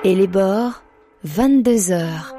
Et les bords, 22h.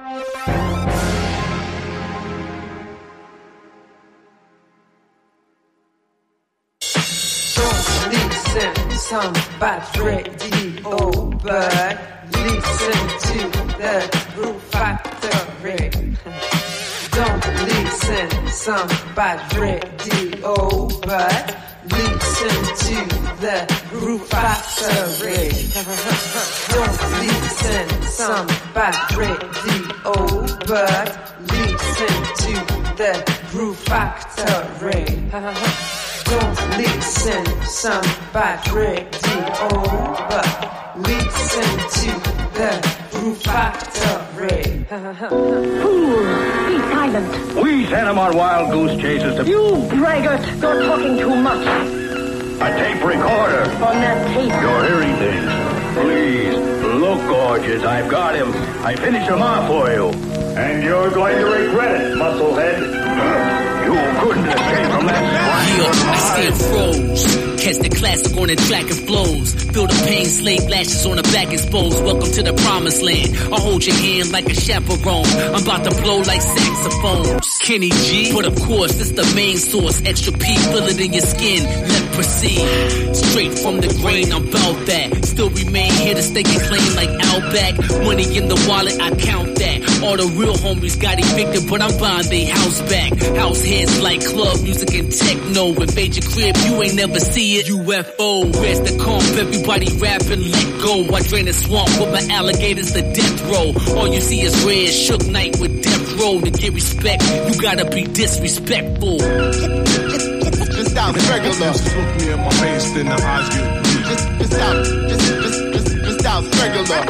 Some bad radio, but listen to the Groove Factory. Don't listen some bad radio, but listen to the Groove Factory. Don't listen some bad radio, but listen to the Groove Factory. Don't listen some bad radio, but listen to the Groove Factory. Fool, be silent. We sent him on wild goose chases to... You braggart, you're talking too much. A tape recorder. On that tape. Your hearing things. Please, look gorgeous, I've got him. I finished him off for you. And you're going to regret it, musclehead. You couldn't escape from that spot. Yeah, I stand froze. Catch the classic on the track and flows. Feel the pain, slave lashes on the back exposed. Welcome to the promised land. I'll hold your hand like a chaperone. I'm about to blow like saxophones. Kenny G, but of course, this the main source. Extra P, feel it in your skin. Let proceed. Straight from the grain, I'm about that. Still remain here to stay and claim like Outback. Money in the wallet, I count that. All the real homies got evicted, but I'm buying they house back. House heads like club music and techno. Invade your crib, you ain't never see it. UFO, where's the comp? Everybody rapping, let go. I drain the swamp with my alligators to death row. All you see is red, shook night with death row. To get respect, you gotta be disrespectful. Just out regular. Just look me in my face, then the eyes get weak. Just out regular.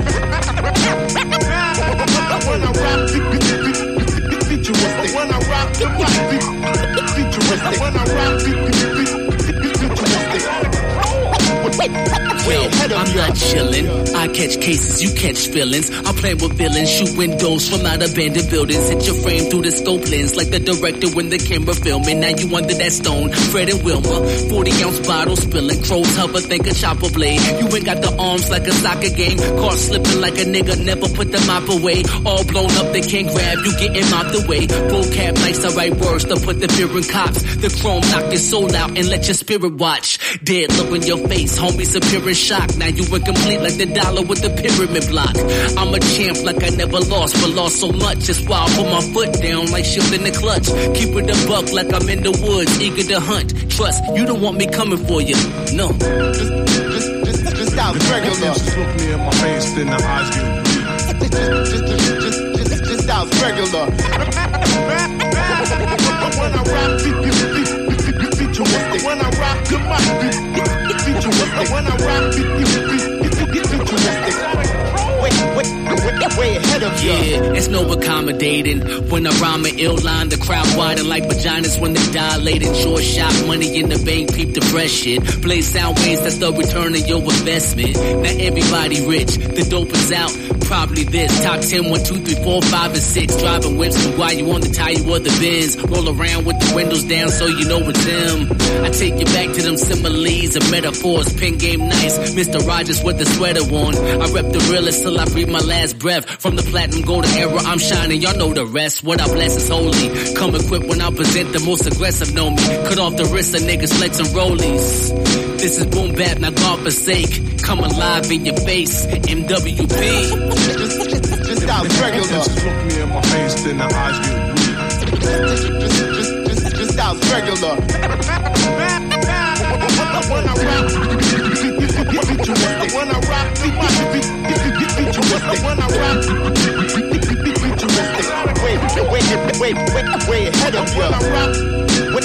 When I rap, futuristic. When I rap, futuristic. When I rap, futuristic. Well, I'm not chillin'. I catch cases, you catch feelings. I play with villains, shoot windows from out abandoned buildings. Hit your frame through the scope lens like the director when the camera filming. Now you under that stone, Fred and Wilma. 40-ounce bottle spilling, crows hover, think a chopper blade. You ain't got the arms like a soccer game. Car slipping like a nigga, never put the mop away. All blown up, they can't grab you, getting mopped away. Vocab nice, I write words to put the fear in cops. The chrome knock your soul out and let your spirit watch. Dead look in your face, homies appearing shock. Now you incomplete like the dollar with the pyramid block. I'm a champ like I never lost, but lost so much. That's why I put my foot down like shifting the clutch. Keep it a buck like I'm in the woods, eager to hunt. Trust, you don't want me coming for you. No. Just out regular. Just look me in my face, then the eyes get weak. Just out regular. When I rap, futuristic. When I rap, futuristic. When I rap, futuristic. Way ahead of you. Yeah, it's no accommodating. When I rhyme an ill line, the crowd widen like vaginas when they dilating. Short shot, money in the bank, peep the fresh shit. Play sound waves, that's the return of your investment. Not everybody rich, the dope is out. Probably this, top 10, 1, 2, 3, 4, 5, and 6. Driving whips while you on the tire of the Benz. Roll around with the windows down so you know it's them. I take you back to them similes and metaphors. Pen game nice, Mr. Rogers with the sweater on. I rep the realest till I breathe my last breath. From the platinum golden era, I'm shining, y'all know the rest. What I bless is holy. Come equipped when I present, the most aggressive know me. Cut off the wrists of niggas flexing rollies. This is boom bap, now God forsake. Come alive in your face, MWP. Just out regular. Just look me in my face, then the eyes get weak. Just out regular. When I rap, futuristic. When I rap, futuristic. When I rap, futuristic. Way ahead of you. Way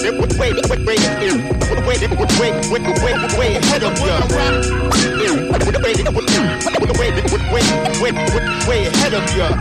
ahead of you. Way ahead of you.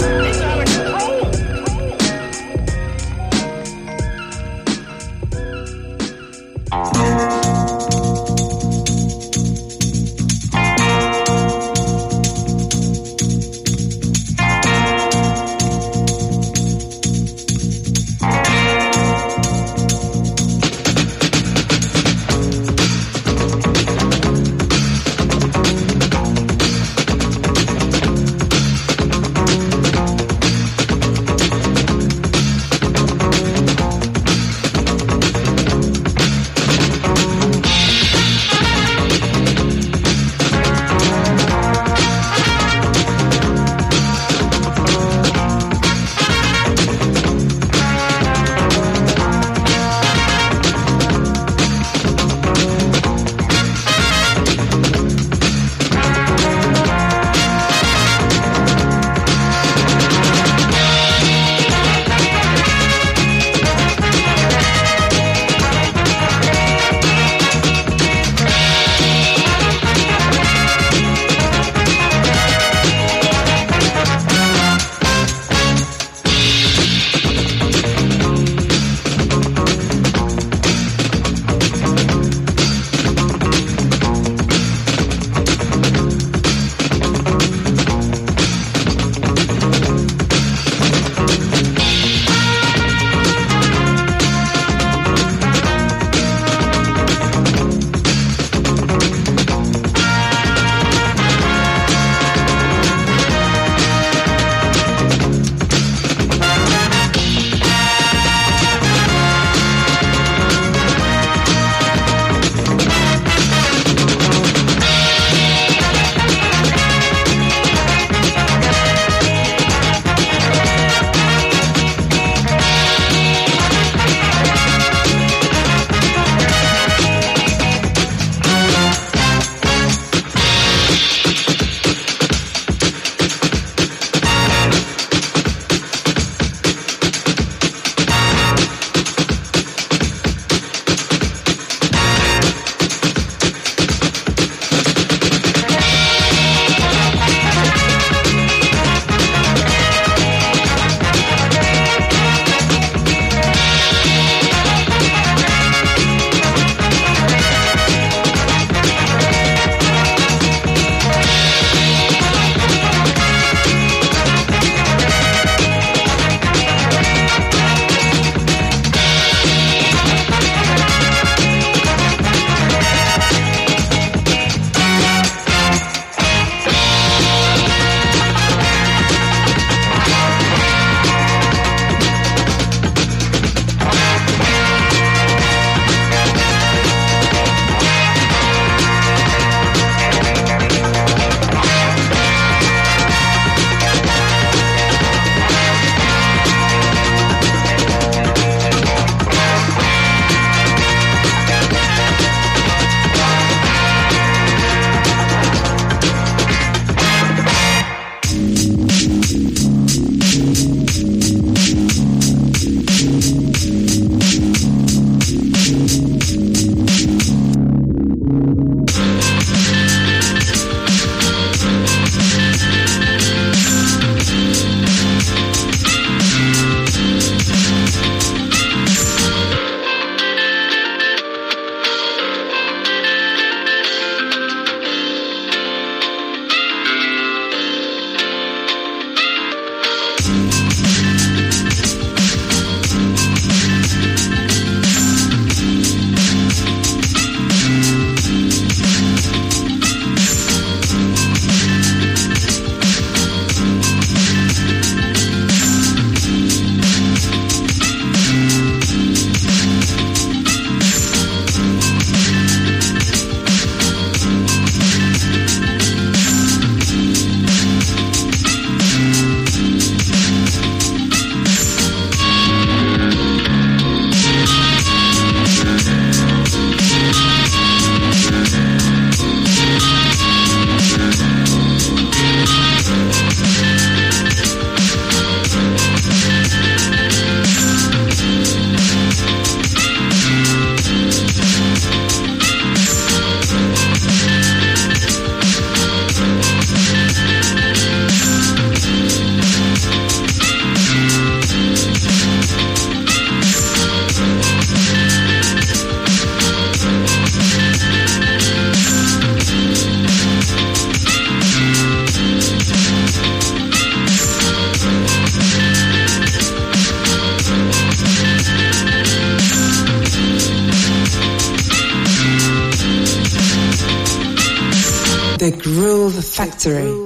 The Groove Factory.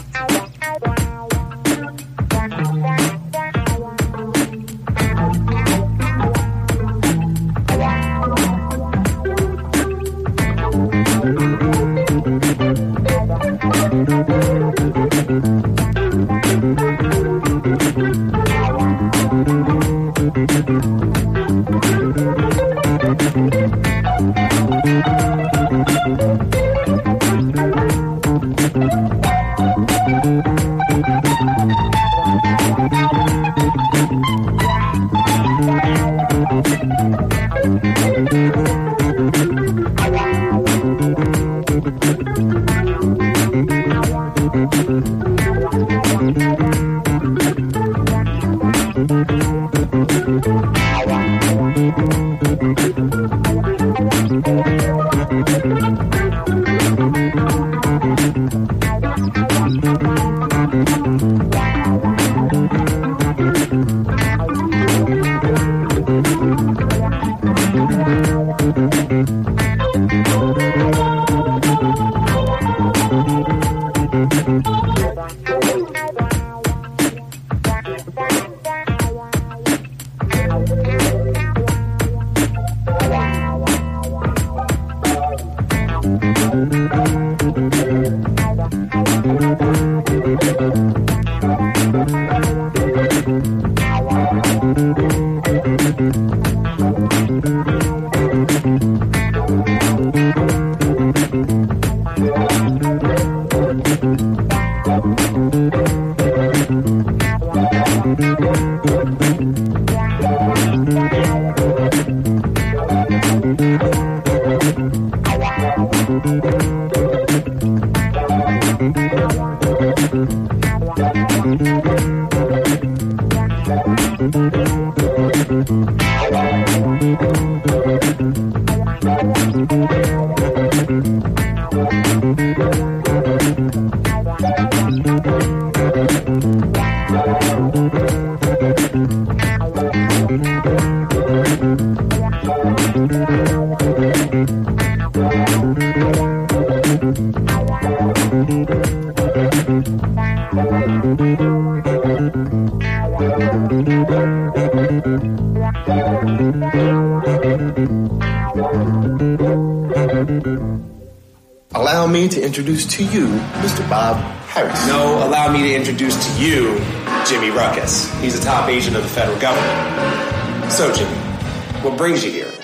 Allow me to introduce to you Mr. Bob Harris. No, allow me to introduce to you Jimmy Ruckus. He's a top agent of the federal government. So, Jimmy, what brings you here?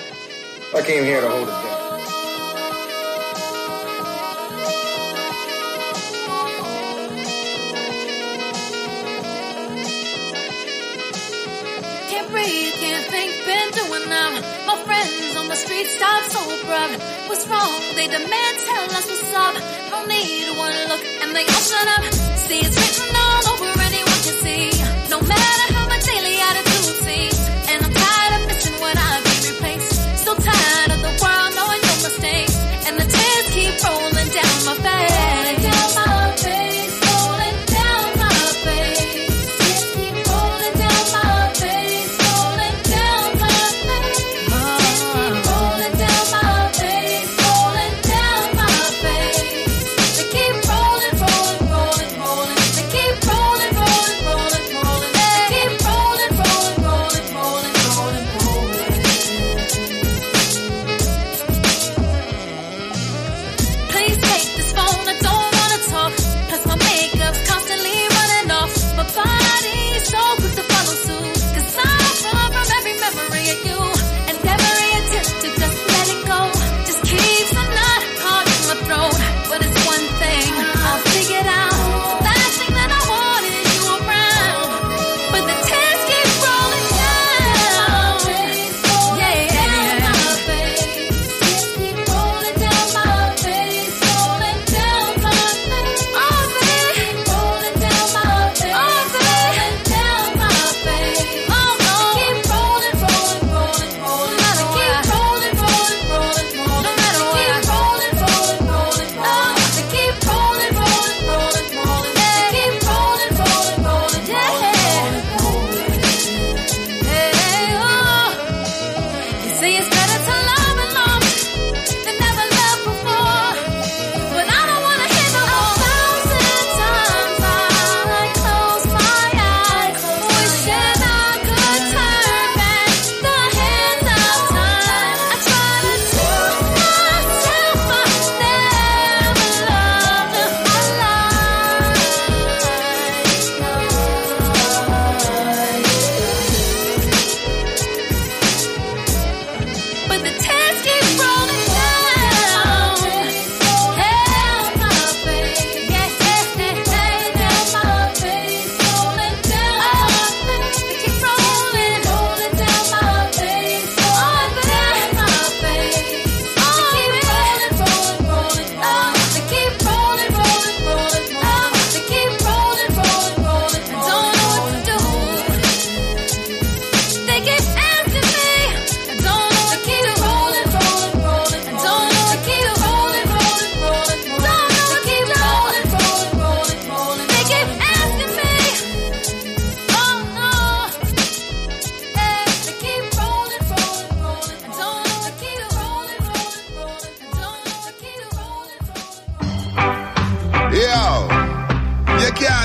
I came here to hold it down. Can't breathe, can't think, been doing them. My friends on the street stop sober. What's wrong? They demand, tell us what's up. No need one look and they all shut up. See, it's written all over anyone can see. No matter how my daily attitude seems. And I'm tired of missing what I've been replaced. So tired of the world knowing no mistakes. And the tears keep rolling down my face. Rolling down my face, rolling down my face. Tears keep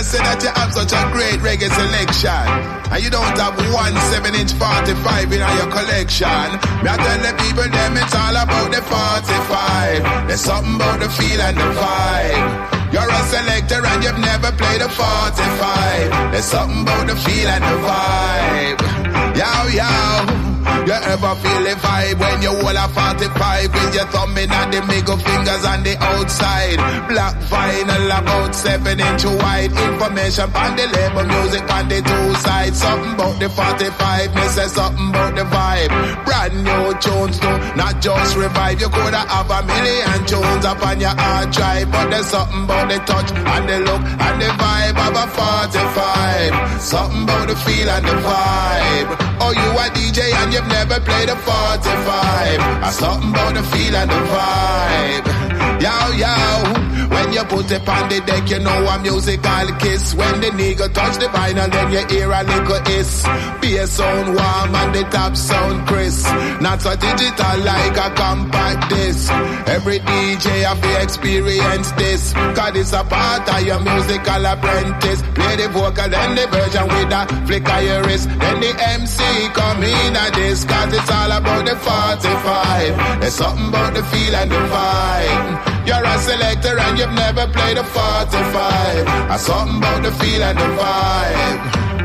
say that you have such a great reggae selection, and you don't have 1 7-inch 45 in your collection. Me I tell the people them it's all about the 45. There's something about the feel and the vibe. You're a selector and you've never played a 45. There's something about the feel and the vibe. Yow, yow. You ever feel the vibe when you hold a 45 with your thumb in and the middle fingers on the outside? Black vinyl about 7-inch wide. Information on the label, music on the 2 sides. Something about the 45, me say something about the vibe. Brand new tunes too, not just revive. You coulda have 1,000,000 tunes up on your hard drive, but there's something about the touch and the look and the vibe of a 45. Something about the feel and the vibe. Oh, you a DJ and you've never played a 45. Something about the feel and the vibe. Yow, yow. When you put it on the deck, you know a musical kiss. When the nigga touch the vinyl, then you hear a little hiss. Bass sound warm and the top sound crisp. Not so digital like a compact disc. Every DJ have to experience this, cause it's a part of your musical apprentice. Play the vocal, then the version with a flick of your wrist. Then the MC come in at this, cause it's all about the 45. There's something about the feel and the vibe. You're a selector and you've never played a 45. Something about the feel and the vibe.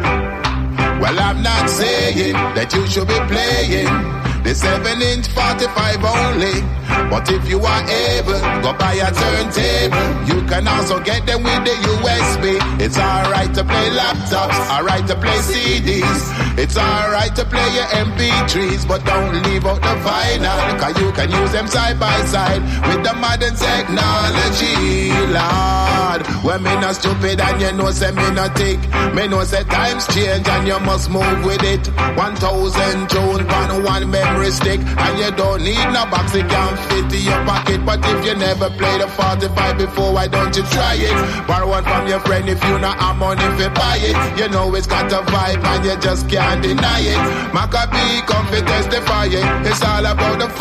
Well, I'm not saying that you should be playing the 7-inch 45 only, but if you are able, go buy a turntable. You can also get them with the USB. It's alright to play laptops, alright to play CDs. It's alright to play your MP3s, but don't leave out the vinyl, cause you can use them side by side with the modern technology, Lord. When me not stupid and you know say me not tick, me know say times change and you must move with it. 1,000 tunes on one memory stick, and you don't need no box, it can't fit in your pocket. But if you never played a 45 before, why don't you try it? Borrow one from your friend if you not have money if you buy it. You know it's got a vibe and you just can't deny it. Maccabee come to testify it. It's all about the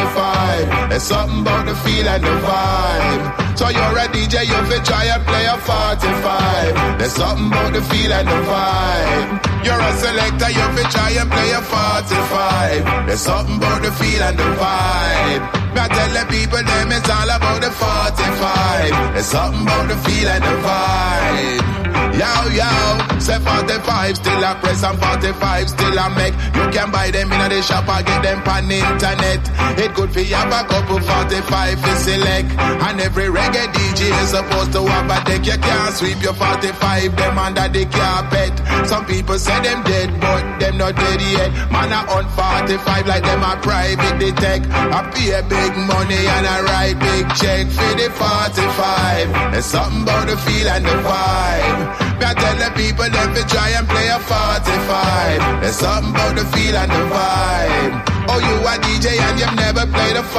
45. There's something about the feel and the vibe. So you're a DJ, you fit try and play a 45. There's something about the feel and the vibe. You're a selector, you fit try and play a 45. There's something about the feel and the vibe. Me I tell the people them it's all about the 45. There's something about the feel and the vibe. Yow, yow, say 45 still a press and 45 still a make. You can buy them in the shop or get them on internet. It could be have a couple 45 to select. And every reggae DJ is supposed to have a deck. You can't sweep your 45 them under the carpet. Some people say them dead, but them not dead yet. Man a on 45 like them a private detect. I pay big money and I write big check for the 45. There's something about the feel and the vibe. Me I tell the people them to try and play a 45. There's something about the feel and the vibe. Oh, you a DJ and you've never played a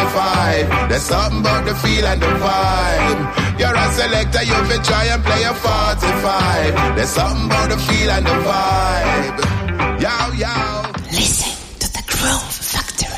45. There's something about the feel and the vibe. You're a selector, you fit try and play a 45. There's something about the feel and the vibe. Yow, yow. Listen to the Groove Factory.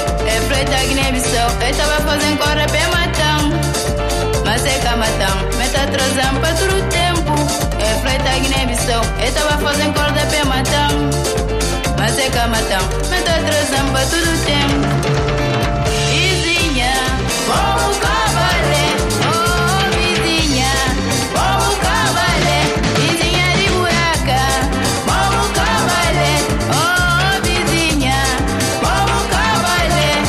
Estava fazendo corre bem matão, mas é que matão. coração. Eu tava fazendo cor de pé matão. Mas é camatão. Me tá trazendo pra tudo tempo. Vizinha, vamos cabaré. Oh, vizinha, vamos cabaré. Vizinha de buraca, vamos cabaré. Oh, vizinha, vamos cabaré.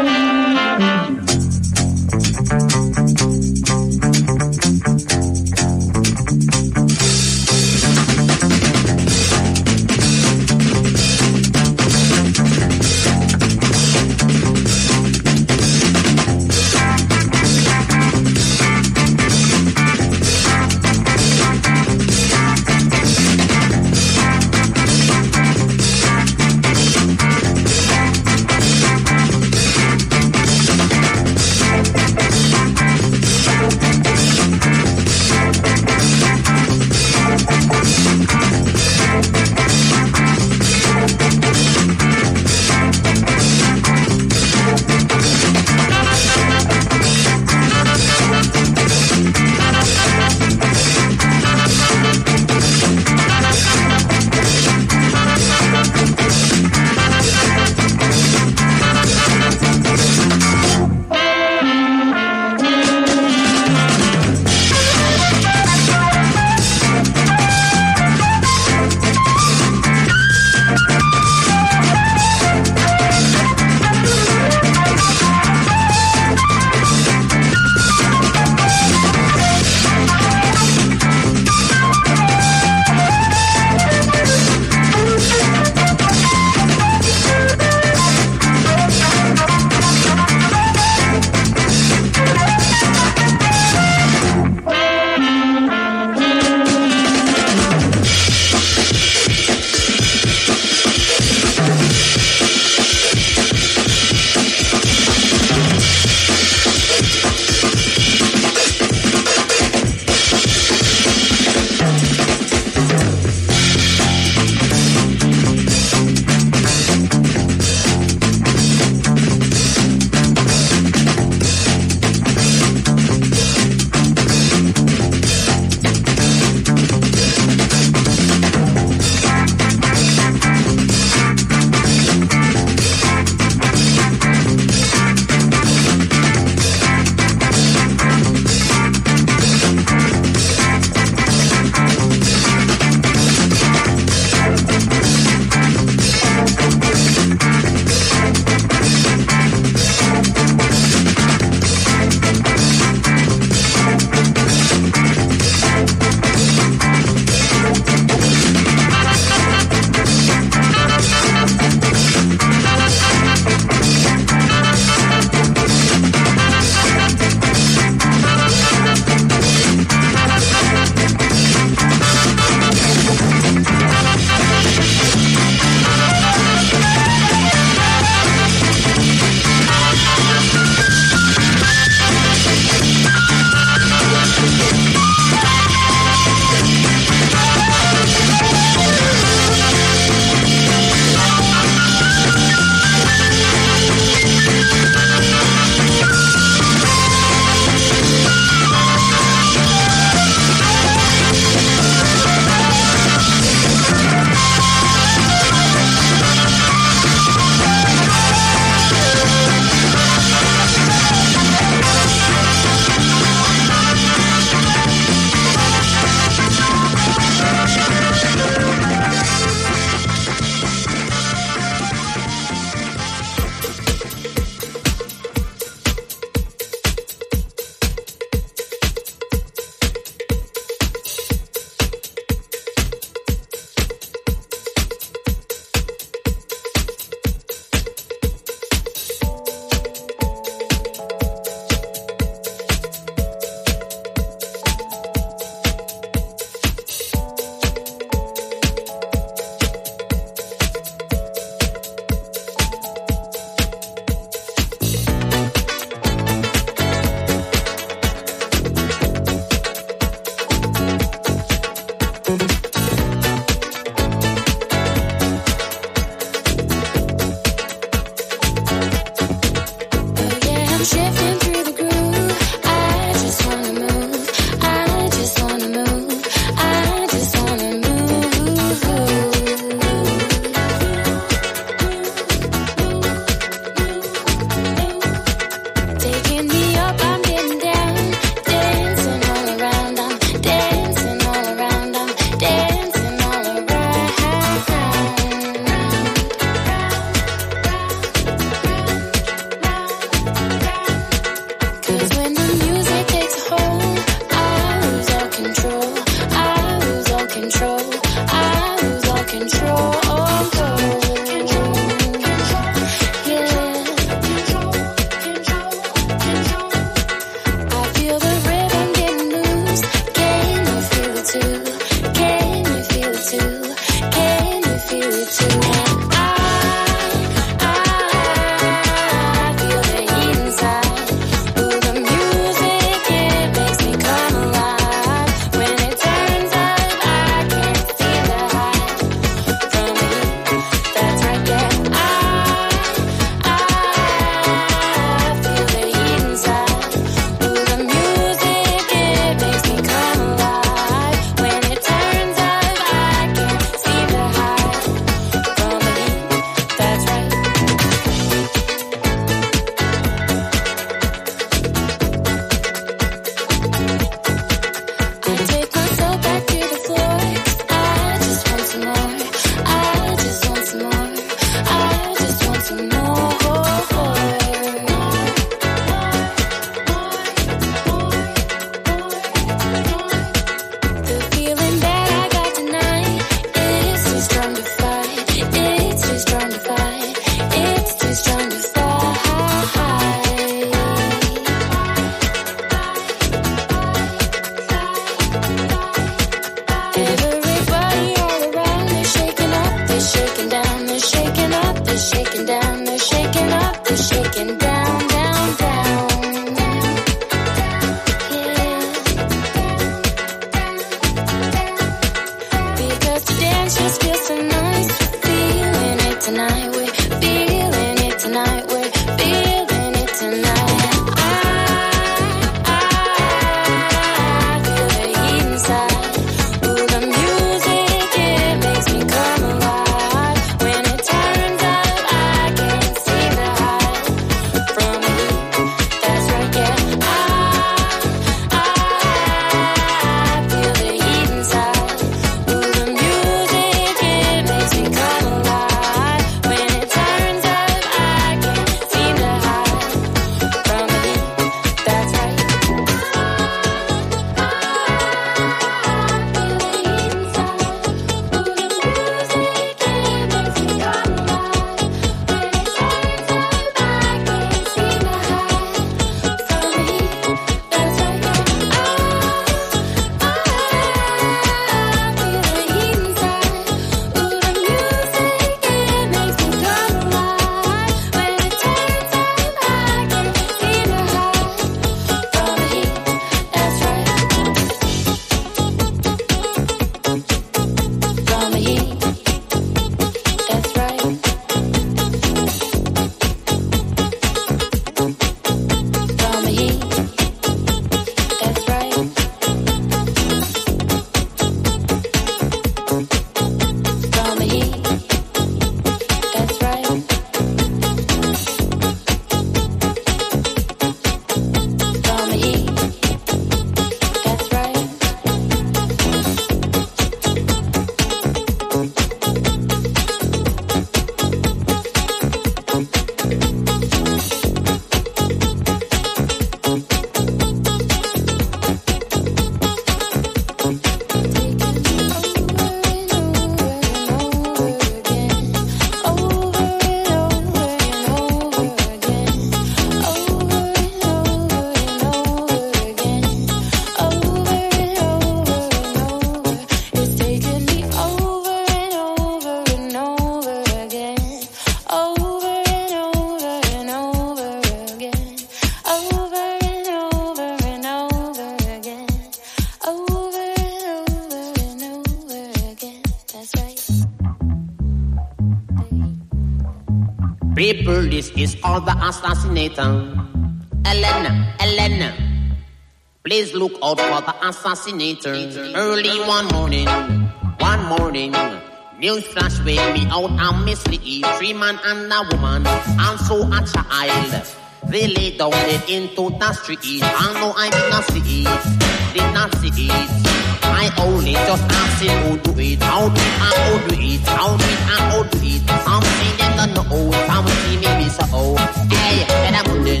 People, this is called the assassinator. Elena, please look out for the assassinator. Early one morning, news flash wake me out and mislead. 3 man and a woman, also a child. They lay down it into the street. I know I did not see it. I only just asking who do it, how do it, how do it, how do it, how do it. Some see them don't know, some see me be so old. Hey, better munden,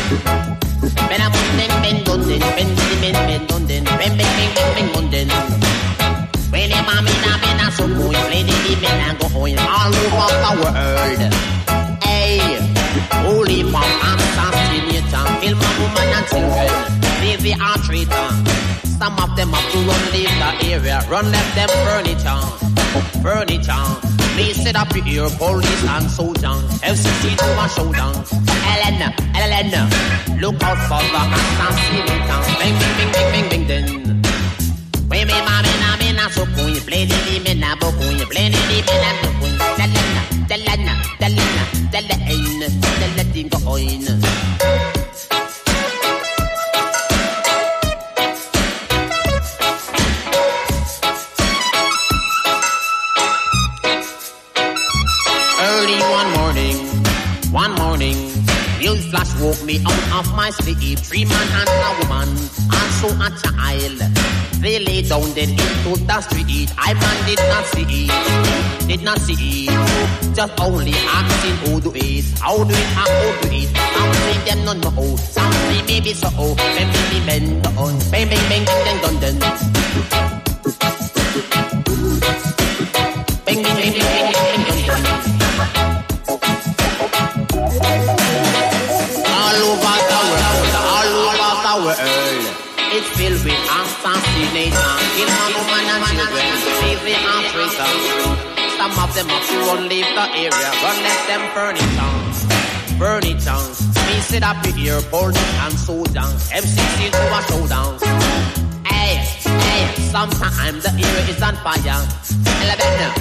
when the mommy na so good, play the living and go home all over the world. Hey, holy mom, assassinator, kill my woman and children, leave the traitor. Some of them have to run leave the area, run left them furniture. Me set up here, police and soldier, FCC to a showdown. Elena, look out for the assassinator. Bang, bang, bang, bang, bang, bang, then. When me mama na so cool, play the me na bo cool, play the me na so cool. Elena, go on. One morning, news flash woke me out of my sleep. 3 man and a woman, also a child. They lay down dead into the street. I man did not see it. Just only asking who do it, how do it, how do it. Some say them no know, some say maybe so. Maybe bend on, bang bang bang bang dun dun. Bang bang bang bang bang dun dun. All over the world, it's filled with assassination. Kill man, woman and children, save the traitor. Some of them have to run leave the area, run let them furniture. Me sit up here, police and soldier, FCC to a showdown. Hey, sometimes the area is on fire. Elena.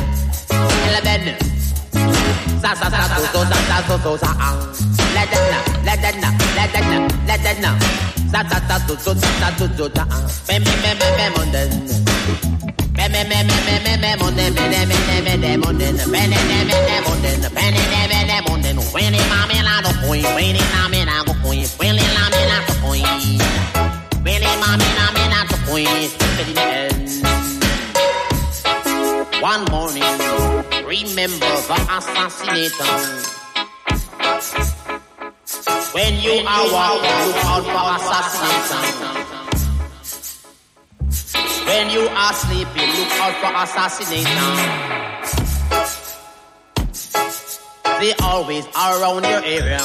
One morning, remember the assassinator. When you are walking, look out for assassination. When you are sleeping, look out for assassination. They always are around your area.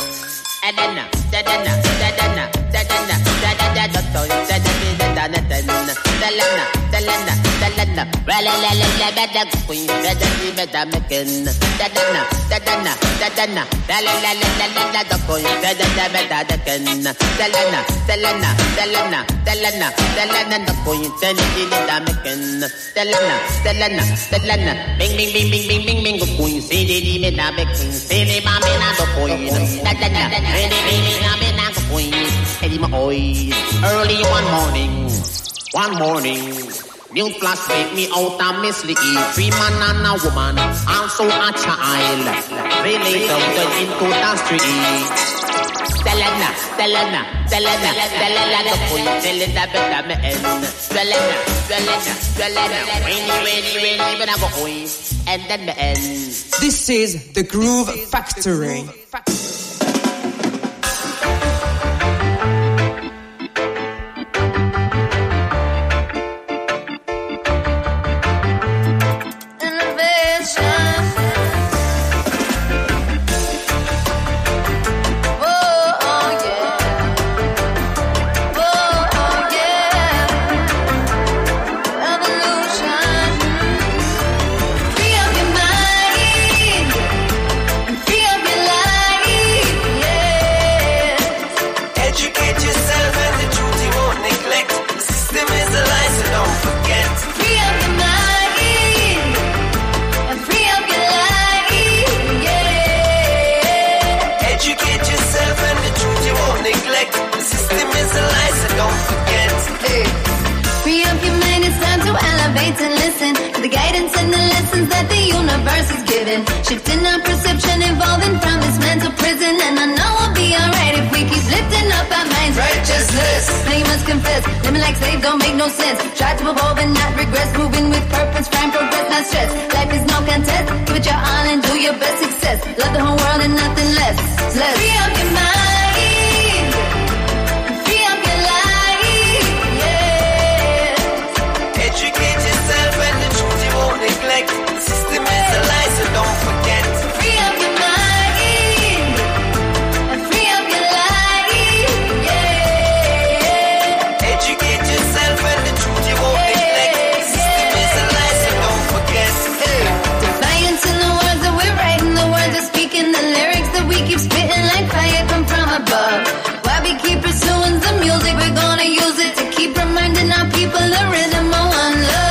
Early one morning, new flash wake me out and mislead. 3 man and a woman, also a child. They lay down into the street. Selena, and then the end. This is the Groove Factory. Free up your mind, free up your life. universe is giving. Shifting our perception, evolving from this mental prison. And I know we'll be alright if we keep lifting up our minds. Righteousness, now you must confess. Living like slaves don't make no sense. Try to evolve and not regress. Moving with purpose, find progress, not stress. Life is no contest. Give it your all and do your best success. Love the whole world and nothing less. Let's free up your mind. The system is a lie, so don't forget. Free up your mind and free up your life, yeah. Educate yourself and the truth you won't neglect. The system is a lie, so don't forget. Defiance in the words that we're writing, the words we're speaking, the lyrics that we keep spitting like fire come from above. While we keep pursuing the music, we're gonna use it to keep reminding our people the rhythm of one love.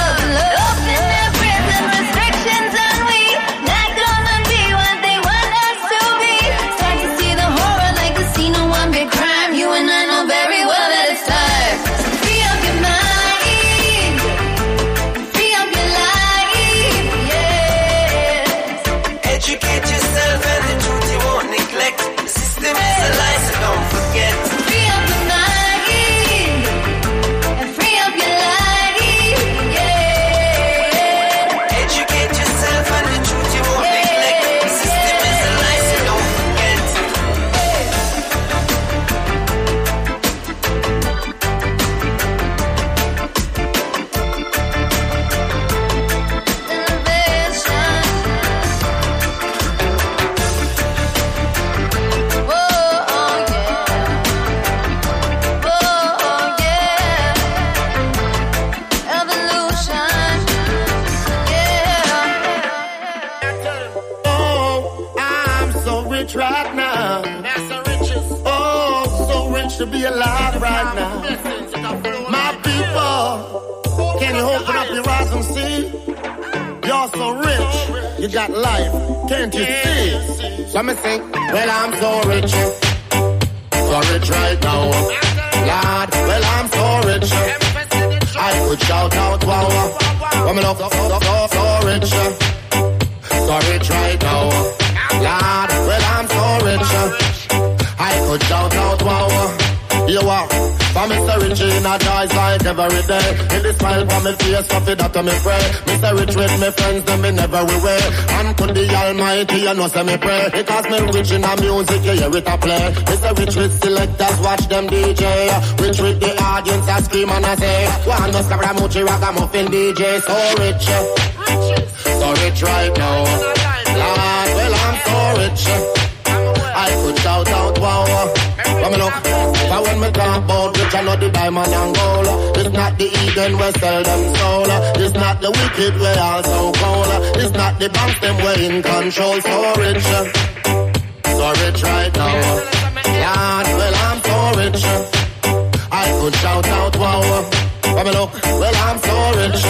To be alive right now. My people, can you open up your eyes and see? You're so rich, you got life, can't you see? So me say, well I'm so rich right now. Lord, well I'm so rich, I could shout out wow. Well me love so rich right now. Lord, well I'm so rich, I could shout out wow. You are, for Mr. Richie in a joys like every day. In the smile for me face, for that to me pray. Mr. Rich with me friends, them in every way. And to the Almighty, you know say me pray. Because me rich in a music, you hear it a play. Mr. Rich with selectors, watch them DJ. Rich with the audience, I scream and I say, one no Scaramucci, Ragamuffin DJ. So rich right now. Lord, well I'm so rich, I could shout out wow. Come look, but when me talk about rich, I know the diamond and gold. It's not the Eden we sell them soul. It's not the wicked we also cold. It's not the banks them we in control. So rich right now. Lord, well I'm so rich, I could shout out wow. Come look, well I'm so rich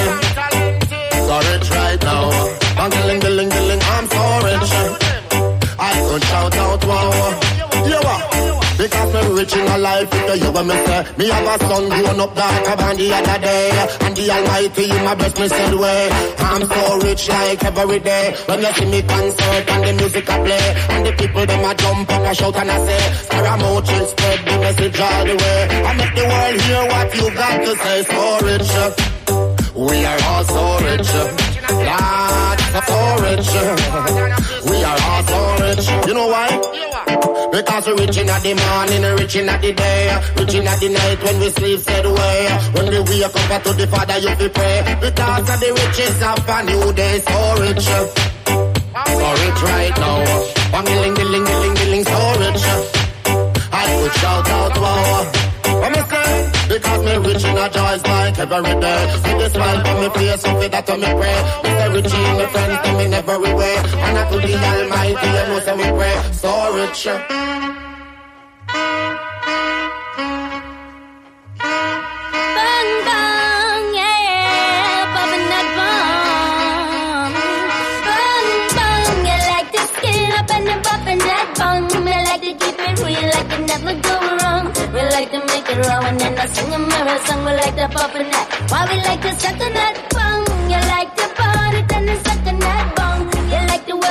right now. Billing, I'm so rich, I could shout out wow. You are. Because me rich in a life, if you hear me say. Me have a son grown up darker than the other day. And the Almighty in my bless me said way. I'm so rich like every day. When you see me concert and the music I play. And the people them a jump up and shout and I say, Scaramucci spread the message all the way. I make the world hear what you got to say. So rich, we are all so rich. Lord, so rich. We are all so rich. You know why? Because we're rich in the morning, rich in the day, rich in the night when we sleep said way. When we wake up to the Father you fi pray. Because of the riches of a new day, so rich right now. Bang-a-ling, so rich. I could shout out wow. What me say? Because me rich in a joys like every day. See the smile on me face, so for that to me pray. Mr. Richie, my friends, them in every way. And I could be Almighty, you know, so me pray. So rich. Never go wrong. We like to make it raw and then I sing a mirror song. We like to pop in that. Why we like to suck on that bong? You like to party, then you suck on that bong. You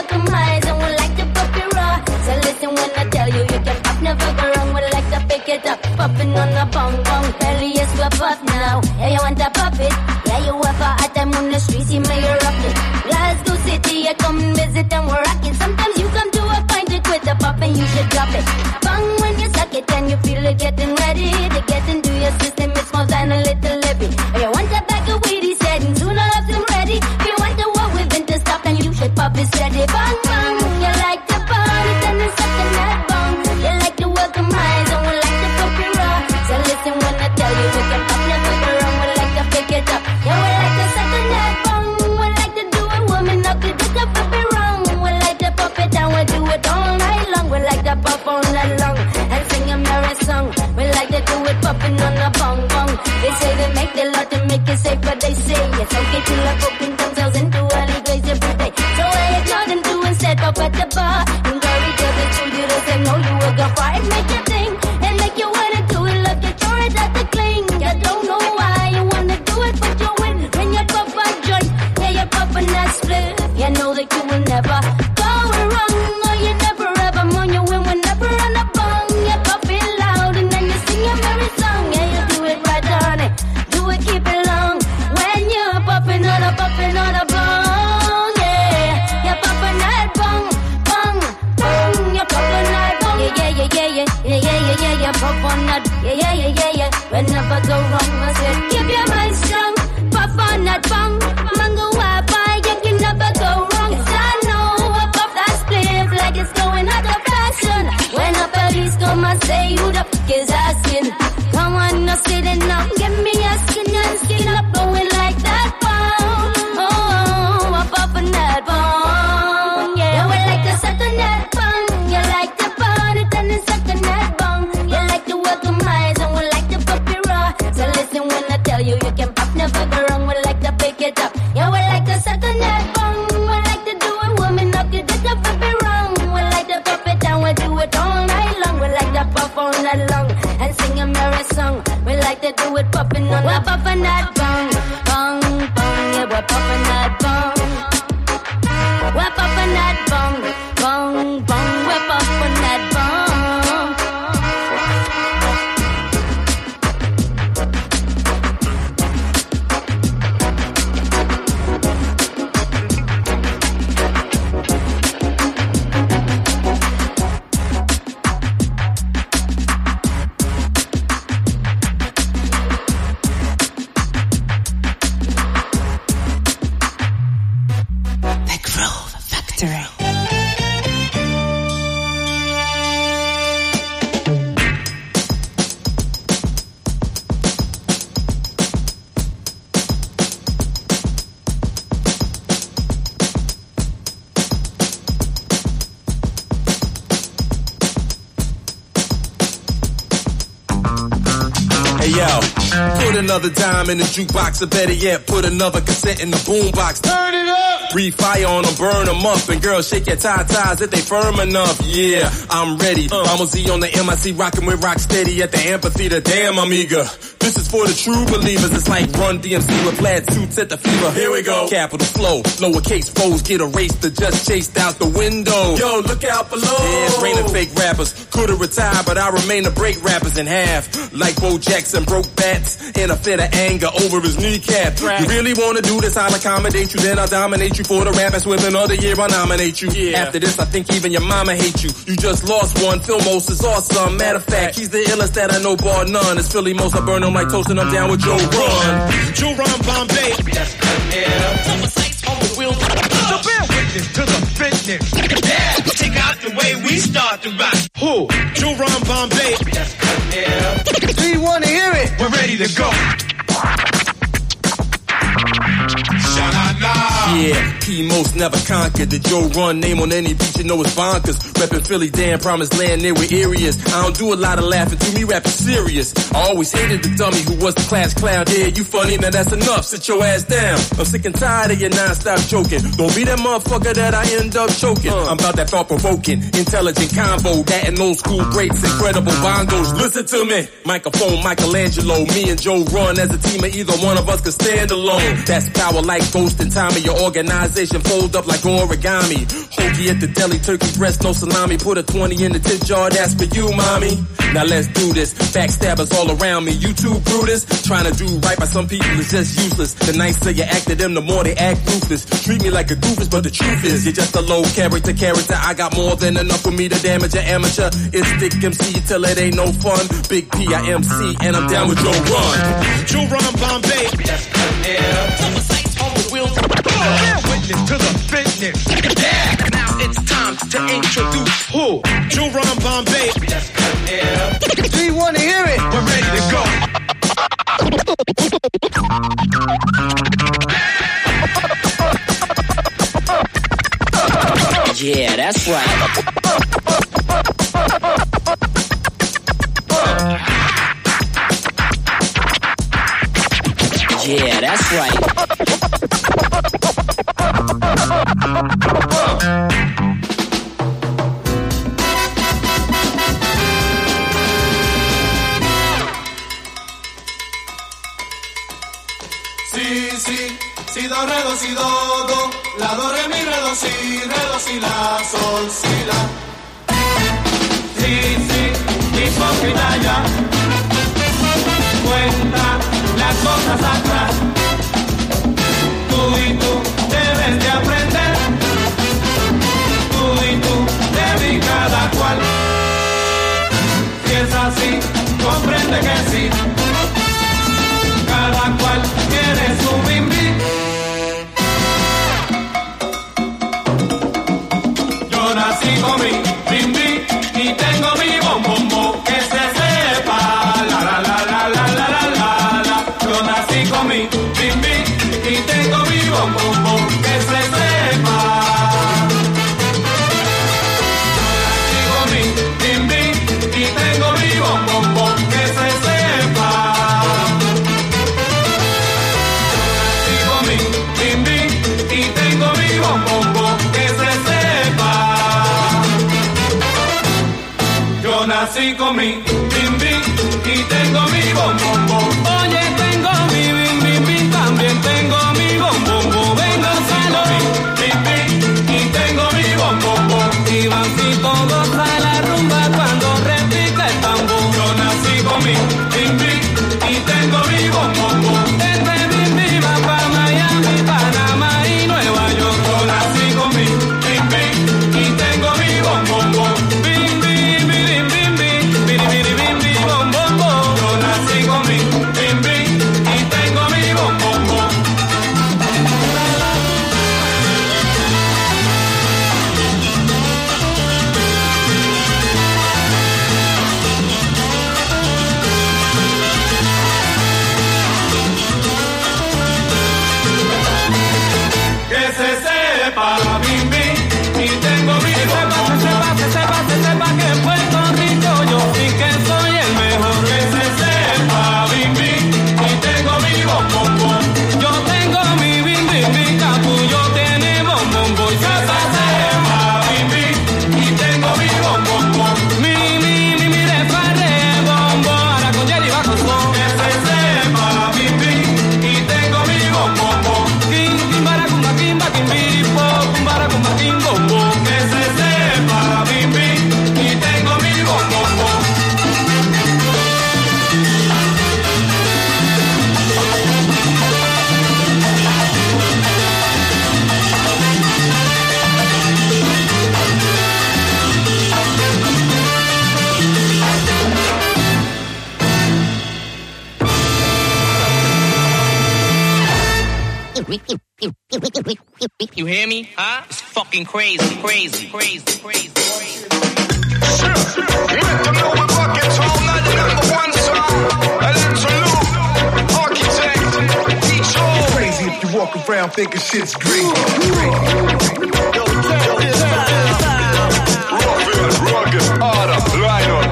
welcome eyes and we like to pop it raw. So listen when I tell you, you can pop, never go wrong. We like to pick it up, popping on the bong bong. Hell yes, we're pop now. Yeah, you want to pop it? Yeah, you have a hot time on the streets, you may rock it. Glasgow City, you come visit and we're rocking. Sometimes you come to a point to quit the pop and you should drop it. Bang when you suck it and you feel it getting ready to get into your system. It's more than a little heavy. You want to back away, he said, and soon I'll have them ready. If you want to walk within to stop, then you should pop it steady. Bang bang, you like to party, then it's sucking that bang. You like to welcome eyes and we like to pop it raw. So listen when I tell you, we can pop, never go wrong. We like to pick it up. Yeah, we like to suck on that bang. We like to do it, woman, up to just a pop it wrong. We like to pop it down, we do it all night long. We like to pop all night long and sing a merry song. We like to do it, popping on a bong bong. They say they make the lot to make it safe, but they say it's okay to lock open themselves into alleyways every day. So I ignore them to instead pop at the bar. Encourage others to you to say no, you will go far and make your thing and make you wanna do it. Look, you throw it at the cling. I don't know why you wanna do it, but you win when you pop a joint. Yeah, you're popping that split. You know that you will never go wrong, or you never ever moan. You win whenever on a bong. You pop it loud and then you sing a merry song. Yeah, you do it right on it. Do it, keep it long. When you're popping on a bong, yeah, you're popping that bong, bong, bong. You're popping that bong. Yeah, you pop on that. Yeah. Will never go wrong. I said, keep your mind strong. Pop on that bong. Mango Wi-Fi, you can never go wrong. 'Cause I know I pop that spliff like it's going out of fashion. When the police come, I say, who the fuck is asking? Come on, no sitting up. Give me a skin up, going like that bong. Oh, I'm popping that bong. Yeah, we like to suck on that bong. You like to party, then it's suck on that bong. You like to welcome eyes and we like to pop it raw. So listen when I tell you, you can pop, never go wrong. We like to pick it up. Yeah, we like to suck on that bong. We like to do it, woman, up to just a pop it wrong. We like to pop it down, we do it all night long. We like to pop all night long and sing a merry song. We like to do it, popping on, we're popping that bong, bong, bong. Yeah, we're popping that bong. We're popping that bong, bong, bong. We're popping that bong. Put another dime in the jukebox, or better yet, put another cassette in the boombox. Turn it up! Breathe fire on them, burn them up, and girls shake your tie-ties if they firm enough. Yeah, I'm ready. Vamos Z on the MIC, rocking with Rocksteady at the amphitheater. Damn, I'm eager. This is for the true believers. It's like Run DMC with plaid suits at the fever. Here we go. Capital flow, lowercase foes get erased or just chased out the window. Yo, look out below. Yeah, it's raining fake rappers. Could've retired, but I remain to break rappers in half. Like Bo Jackson broke bats in a fit of anger over his kneecap. You really wanna do this, I'll accommodate you, then I'll dominate you for the rap and with another year I'll nominate you. Yeah. After this, I think even your mama hates you. You just lost one. Philmos is awesome. Matter of fact, he's the illest that I know, bar none. It's Philly most, I burn him like toasting him down with Joe Run. Joe Run Bombay. Just cut it up. On the sights, on the wheels. The bear witness to the fitness. Yeah. Check out the way we start to rock. Who? Joe Run Bombay. Just cut it up. Do you want to hear it? We're ready to go. Yeah, P-Most never conquered. The Joe Run name on any beat, you know it's bonkers. Reppin' Philly, damn, promised land near where Erie is. I don't do a lot of laughing, to me rapping serious. I always hated the dummy who was the class clown. Yeah, you funny, now that's enough, sit your ass down. I'm sick and tired of your non-stop joking. Don't be that motherfucker that I end up choking. I'm about that thought-provoking, intelligent convo. That and old school breaks, incredible bongos. Listen to me. Microphone, Michelangelo. Me and Joe Run as a team, or either one of us could stand alone. That's power like Ghost and Tommy, your organization dish and fold up like origami. Hoagie at the deli, turkey breast, no salami. Put a 20 in the tip jar, that's for you, mommy. Now let's do this. Backstabbers all around me. You too, Brutus. Trying to do right by some people is just useless. The nicer you act to them, the more they act ruthless. Treat me like a goofus, but the truth is, you're just a low character. I got more than enough for me to damage an amateur. It's thick MC till it ain't no fun. Big P-I-M-C, and I'm down with Joe Run. Joe Ron Bombay. That's on the wheel. Witness to the fitness. Yeah. Now it's time to introduce who? Joe Ron Bombay. Do you want to hear it? We're ready to go. Yeah, that's right. Yeah, that's right. Si, do, re, do, si, do, do, la, do, re, mi, re, do, si, la, sol, si, la. Sí, hipócrita ya, cuenta las cosas atrás. Tú y tú debes de aprender, tú y tú de mí cada cual. Si es así, comprende que sí, cada cual tiene su bimbi. Yo nací con mi bimbi y tengo mi bombombo, que se sepa. La la la la la la la la la. Yo nací con mi bimbi y tengo mi bombombo, que se sepa. Yo nací con mi bimbi y tengo mi bombombo, que se sepa. Y tengo mi bombombo, que se sepa. Yo nací con mi bimbi y tengo mi bombombo. Oye, tengo mi bimbi, también tengo mi bombombo. Vengo solo mi bimbi y tengo mi bombombo. Y van si todos a la rumba cuando repica el tambor. Yo nací con mi bimbi y tengo mi bombombo. Este bimbi va pa' Miami, Panamá y Nueva York. Yo nací con mi bimbi y tengo mi bombombo. Bimbi, bimbi, bimbi, bimbi, bimbi, bombombo. Yo nací con mi bimbi y tengo mi bombombo. Que se sepa, bimbi, y tengo mi bombombo. Que sepa que en Puerto Rico yo sí que soy el mejor. Que se sepa, bimbi, y tengo mi bombombo. Yo tengo mi bimbi, mi capullo tiene bombombo. Y que se sepa, bimbi, y tengo mi bombombo. Mi de farre, bombo, ahora con Jerry va con son. Que se sepa, bimbi, y tengo mi bombombo. Kimbaracumba, kimba, kimbiripo, kumbaracumba, kimbombo. Que se sepa, bimbi, y tengo mi bombombo. You hear me? Huh? It's fucking crazy, crazy, crazy, crazy, crazy. Crazy if you walk around thinking shit's great. Rugged, harder, lion.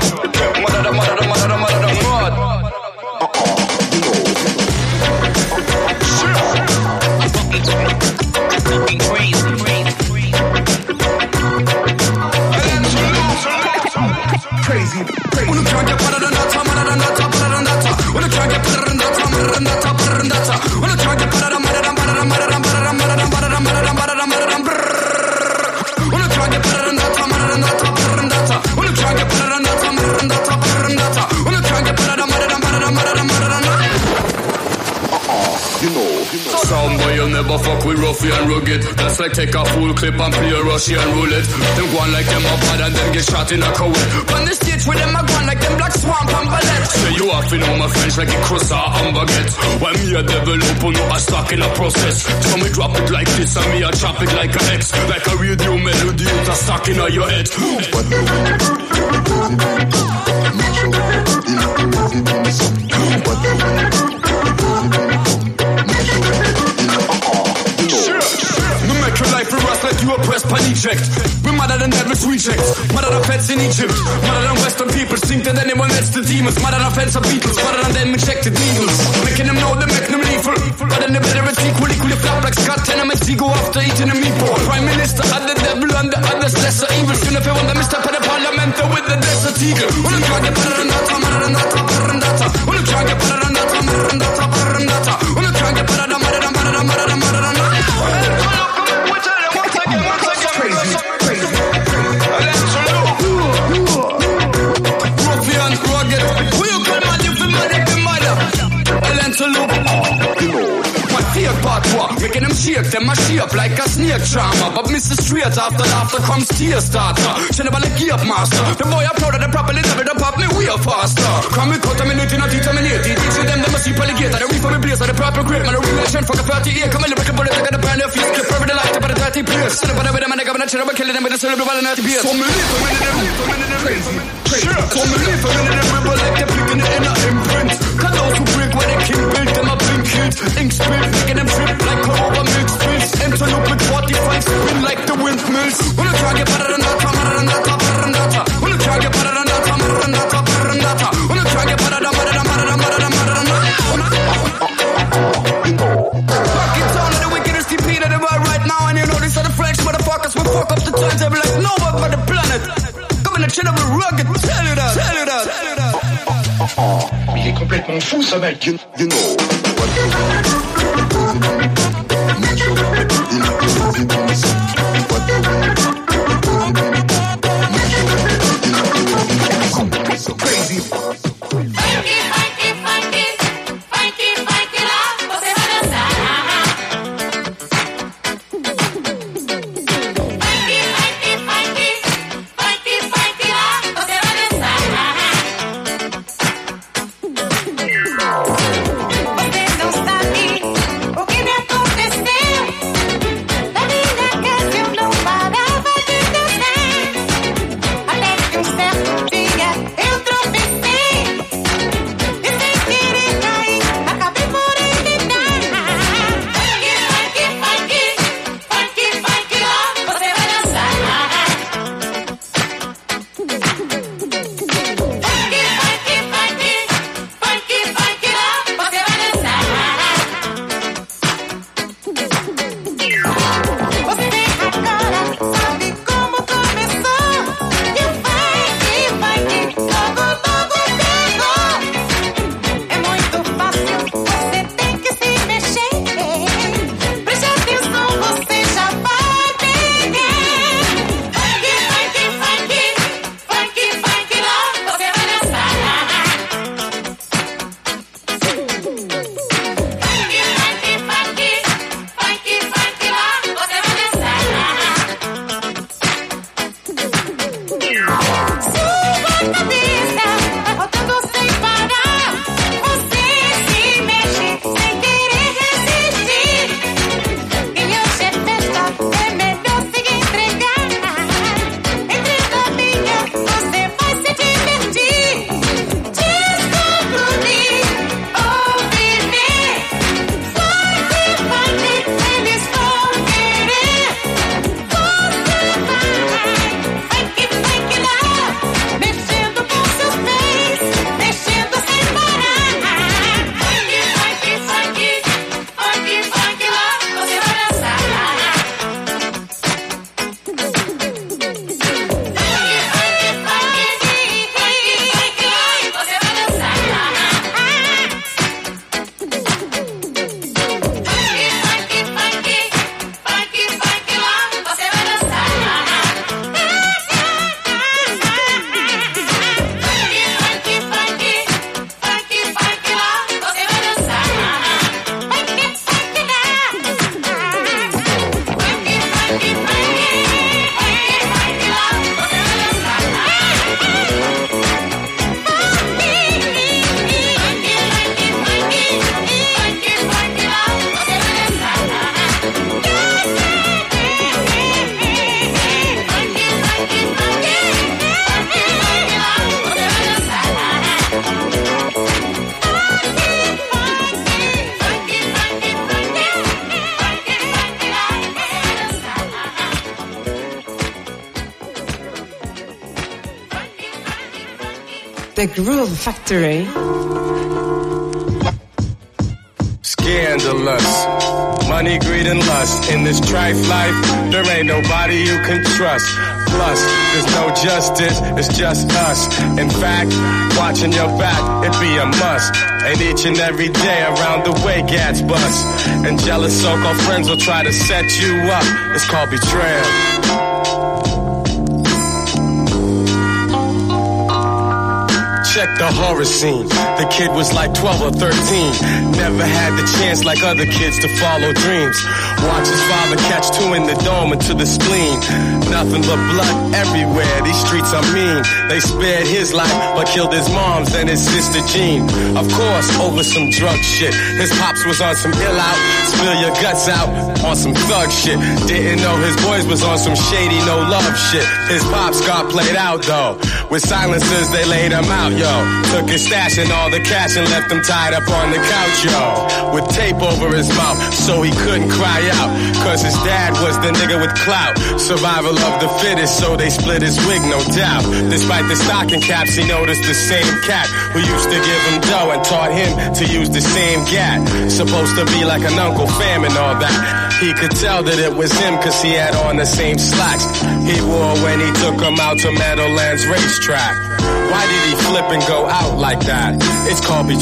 Fucking crazy, crazy, crazy. Uno can't get better than that, better than that, better than that. Uno can't get better than that, better than that, better than that. Uno can't get better than sound, but you never fuck with roughy and rugged. That's like take a full clip and play a Russian roulette. Them go on like them a bad and them get shot in a Kuwait. On the stage with them a go on like them black swamp and ballet. Say you have to know my French like a croissant and baguette. When me a develop, you know a stock in a process. So me drop it like this and me a chop it like a X. Like a radio melody, it's a stock in your head. Make your life a rust like you oppressed by eject. We're madder than devils rejects. Madder than pets in Egypt. Madder than Western people think that anyone lets the demons. Madder than feds of Beatles. Madder than them injected needles. Making them know they make them lethal. But then they better it's equally flap like Scott Tenements. He go after eating a meatball. Prime Minister and the devil and the others lesser evil. Soon if you want them to step in the parliament with the desert eagle. Well, you can't get better than that. Madder than that. Better than that. Well, you can't get better than that. Madder than that. Better than that. Well, you can't get better than madder than madder than madder than madder than that. Making them shake, them a shape like a snake charmer. But Mr. Straight after laughter comes tear starter. She never like gear master. The boy I'm proud of the properly never the pop me way faster. Come and contaminate, not determinate. Teaching them they must see polygator. The reef of the place, the proper grip. Man, a relation for the 30 come and look at the bullet, I got the brand new face. Clip over the light, about the dirty place. Sit up on with them and I got a chill, killing them with the cerebral and dirty beers. So many for minute, crazy. So many for minute, rebel like they're picking it in a imprint. Cause those who break where they king build them up in kids. Ink spill, making them trip like over milk spills. Enter look with 45 spin like the windmills. When you try to get better than that, better than that, better than that. When you try to get better than that, better than that, better than that. When you try to get better than better than better than better than better than that. Fuck it down to the wickedest TP that they are right now. And you know these are the French motherfuckers will fuck up the turntable like no one but the planet. Come in the chin of a rugged, tell you that, tell you that, tell you that. Mais il est complètement fou ce mec. You know. Crazy. The Groove Factory. Scandalous. Money, greed, and lust. In this trife life, there ain't nobody you can trust. Plus, there's no justice, it's just us. In fact, watching your back, it be a must. And each and every day around the way, gats bust. And jealous so-called friends will try to set you up. It's called betrayal. Check the horror scene. The kid was like 12 or 13. Never had the chance like other kids to follow dreams. Watch his father catch two in the dome and to the spleen. Nothing but blood everywhere. These streets are mean. They spared his life but killed his mom's and his sister Jean. Of course, over some drug shit. His pops was on some ill out, spill your guts out on some thug shit. Didn't know his boys was on some shady no love shit. His pops got played out though. With silencers they laid him out, yo. Took his stash and all the cash and left him tied up on the couch, yo. With tape over his mouth so he couldn't cry out. Cause his dad was the nigga with clout. Survival of the fittest, so they split his wig, no doubt. Despite the stocking caps, he noticed the same cat who used to give him dough and taught him to use the same gat. Supposed to be like an Uncle Fam and all that. He could tell that it was him cause he had on the same slacks he wore when he took him out to Meadowlands racetrack. Why did he flip and go out like that? It's called betrayal.